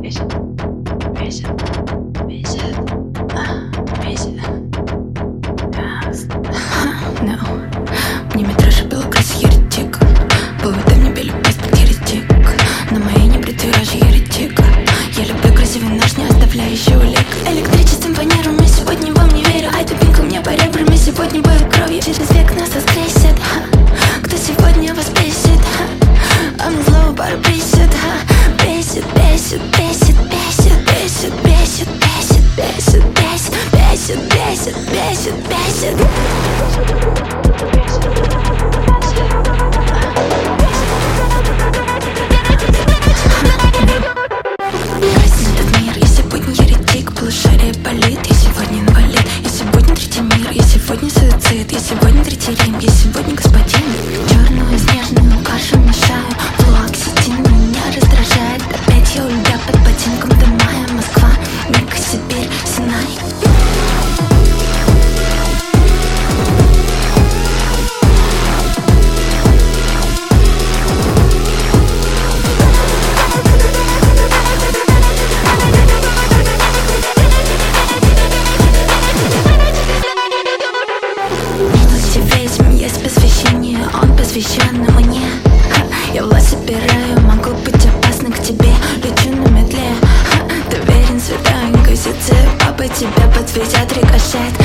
бесит, бесит, бесит, бесит. No. Мне метраж и белокрас еретик. Поводай мне белый паспорт еретик. На моей небритой роже еретик. Я люблю красивый нож, не оставляющий улик. Электричеством фанируем, сегодня вам не верю. Ай, дубинка у меня по ребрам, и сегодня бою кровью. Через век нас воскресит. Кто сегодня вас бесит? I'm slow, but бесит. Бесит, бесит, бесит, бесит, бесит, бесит, бесит, бесит, бесит, бесит, бесит, бесит, бесит. Полушарие болит, я сегодня инвалид. Я сегодня третий мир, я сегодня суицид. Я сегодня третий Рим, я сегодня господин. Черную снежную кашу мешаю. Флуоксетин меня раздражает. Опять я у льда под ботинком до мая. Москва, Мека, Сибирь, Синай. Есть посвящение, он посвящен мне. Я власть собираю, могу быть опасна к тебе. Лечу на метле, ты верен, святая инквизиция. Папа тебя подведет, рикошет.